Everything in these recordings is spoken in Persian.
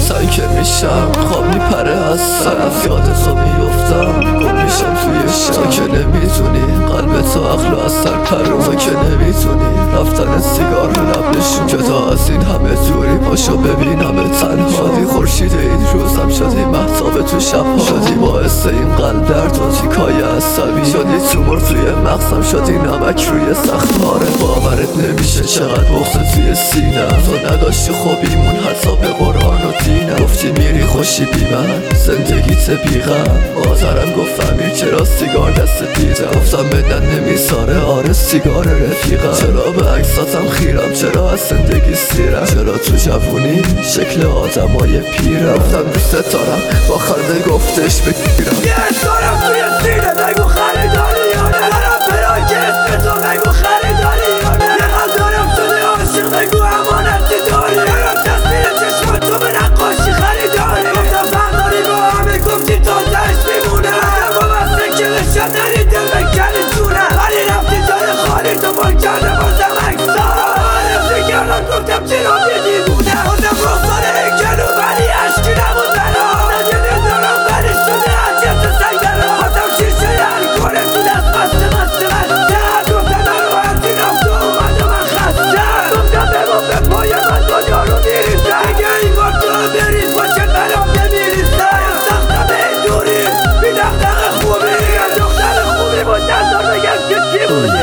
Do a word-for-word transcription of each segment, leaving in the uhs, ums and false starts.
سعی که میشم خواب میپره از سرم، یاد تو میفتم گم میشم توی شب. تو که نمیتونی قلب تو عقل و از سر پرو، تو که نمیتونی رفتن سیگار رو لب نشون، که تا از این همه دوری پاشو ببینم تنها. شدی خورشید این روزم، شدی مهتاب تو شبها، شدی باعث این قلب درد و تیکای عصبی، شدی تومور توی مغزم، شدی نمک روی سختاره. باورت نمیشه چقدر بغض توی سینم، تو نداشتی خوبیمون حتی به قرآن و دینم. گفتی میری خوشی بی من زندگیت بیغم، مادرم گفت امیر چرا سیگار دست دیدم، گفتم بدن نمیساره آره سیگار رفیقم. چرا به عکساتم خیرم، چرا از زندگی سیرم، چرا تو جوونی شکل آدمای پیرم. گفتم دوست دارم با خنده گفتش بگیرم، یه دارم توی سینه بگو خریداری یا نه، دارم پراک اسم تو بگو خریداری یا نه، یه قلب دارم شده عاشق بگو امانتی داری، دارم تصویر چشمات تو به نقاشی خریداری. گفتم برداری با همه گفتی تا تش میمونه، با بسته که بشم نری دل بکنی جونه، ولی رفتی جای خالی تو بار کرده بازم اکسا رفتی کردم. گفتم چرا یه دیوونه، گفتم رخصاره کنو ولی عشقی نمون برا، نجنه دارم ولی شده عجیت سنگ برا. گفتم شیشه یعنی کنه تو دست بسته مسته مسته، گفتم من رو هستی رفت و اومده من خسته، گفتم بگم به پای من دنیا رو میریزه، دیگه این بار تو بریز باشد برام نمیریزه. سختم به این دوری بی دقدقه خوبی، یه دختر خوبی با دندار بگم که چی بودی.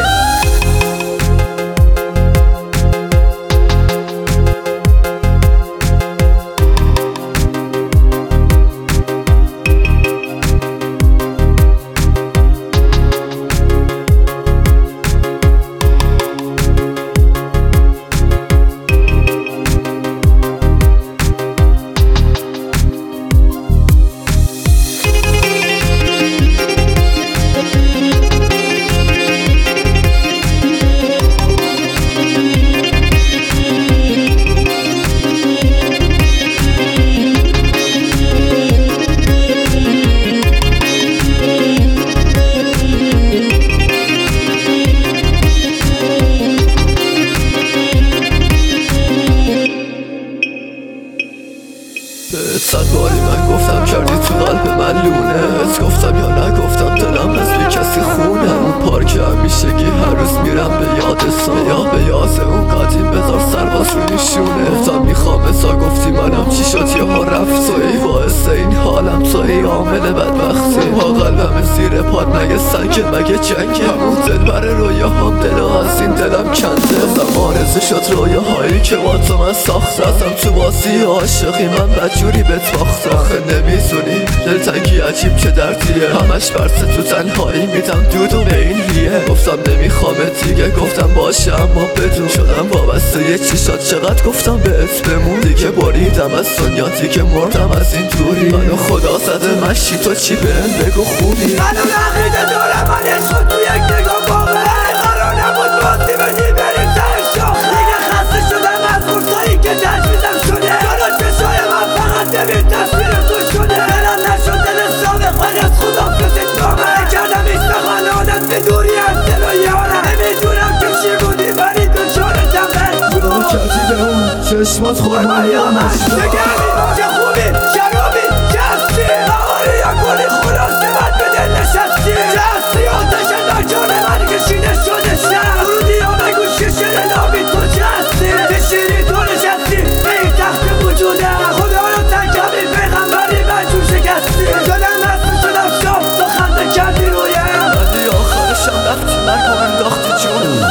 صد باری من گفتم کردی تو قلب من لونه، ات گفتم یا نگفتم دلم از بی کسی خونه. اون پارک همیشگی هر روز میرم به یاد سا، یا به یاد اون قدیم بذار سرباز رو نشونه. گفتم میخوام ازا گفتی منم چی شد یا ها رفت، توی باعث این حالم، توی عامل بدبختی. با قلبم زیر پاد مگه سنگه مگه جنگه، همون دل بره رویا هم دل از این دلم کنده. ازم آرزو شد رویاهایی که با تو من ساخته، ازم تو بازی عاشقی من بدجوری بتواخته. آخه نمیتونی دلتنگی عجیب چه دردیه، همش برسه تو تنهایی میدم دودو به این ریه. گفتم نمیخوامت دیگه گفتم باشه اما بدون، شدم وابسته یه چیشات چقدر گفتم بهت بمون. دیگه بریدم از دنیا دیگه مردم از این دوری، منو خدا زده مشی تو چی بهم بگو خوبی. منو نقیده دارم من عشق تو یک نگاه باقه، قرار نبود بازی بدی بریم سر شاخه. دیگه خسته شدم از فرصایی که تجویزم شده، جلو چشای من فقط نمید تصویر تو شده. دلم نشد دل سابق من از خدا فزید نامه، کردم ایش بخوان عادت به دوری از دل و یاره. نمیدونم که چی بودی ولی تو شاره جمعه نگاه کردی به اون چشمات خورمایی همش نگردی چه خوبی شرابی چه هستی، بهاری یا گلی خلاصه بد به دل نشستی، چه هستی آتشه در جان من کشیده شده شب. ورودی یا بگو شیشه نابی تو چه هستی، چه شیری تو نشستی به این تخت وجودم. خدا رو تنکمی پیغمبری بجور شکستی، شدم مست شدم شام تو خنده کردی رویم، ولی آخرشم رفتی مرگم انداختی جون.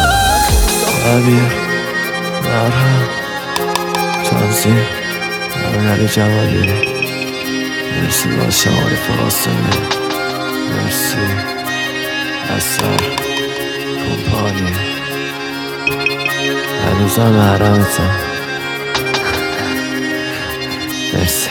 امیر مرهم تنظیم امیر علی جوادی، مرسی باشه عارف قاسمی، مرسی اثر کمپانی، هنوزم محرمتم. مرسی.